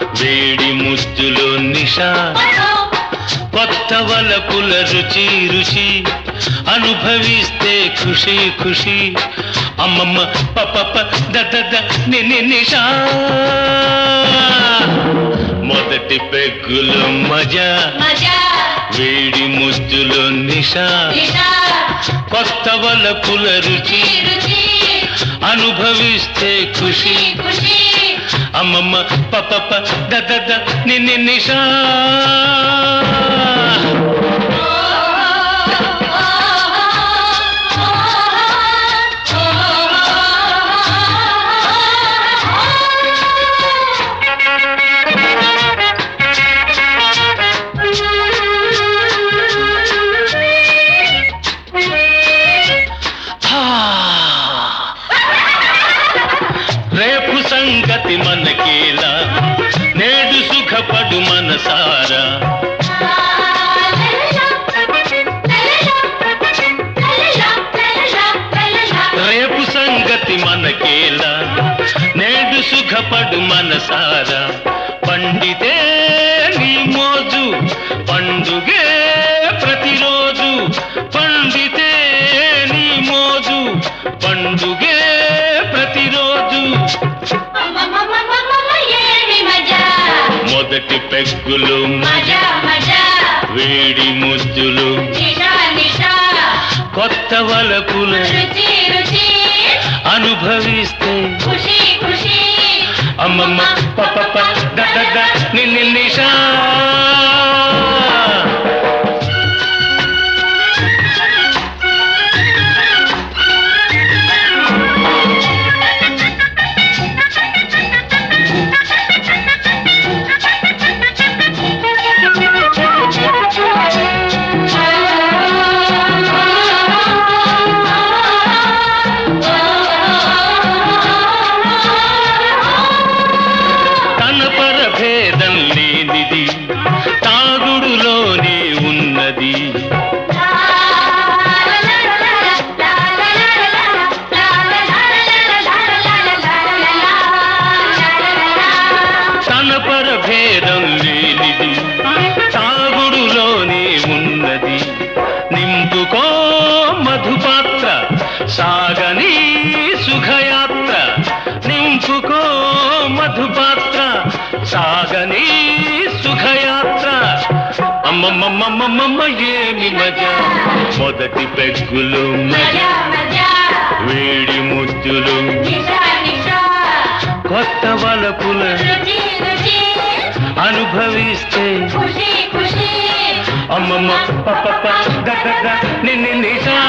వేడి ముద్దులో నిషా కొత్త వలపుల రుచి రుచి అనుభవిస్తే ఖుషి ఖుషి అమ్మమ్మ పప దద నిషా మొదటి పెగ్గులో మజా వేడి ముద్దులో నిషా కొత్త వలపుల రుచి అనుభవిస్తే ఖుషి అమ్మమ్మ పప దద నిషా రేపు సంగతి మనకేలా నేడు సుఖపడు మనసారా రేపు సంగతి మనకేలా నేడు సుఖపడు మనసారా పండితే నీ మోజు పండుగే ప్రతిరోజు పండితే నీ మోజు పండుగే ప్రతిరోజు మొదటి పెగ్గులు వేడి ముద్దులు కొత్త వలపులు అనుభవిస్తే అమ్మమ్మ పప దద నిషా భేదం లేనిది తాగుడులోనే ఉన్నది తన పరభేదం లేనిది తాగుడులోనే ఉన్నది నింపుకో మధుపాత్ర సాగని సుఖయాత్ర నింపుకో మధుపాత్ర సాగని సుఖయాత్ర అమ్మమ్మమ్మమ్మమ్మ ఏమి మజా మొదటి పెగ్గులు మజా వేడి ముద్దులు కొత్త వలపుల అనుభవిస్తే అమ్మమ్మ పప దద నిషా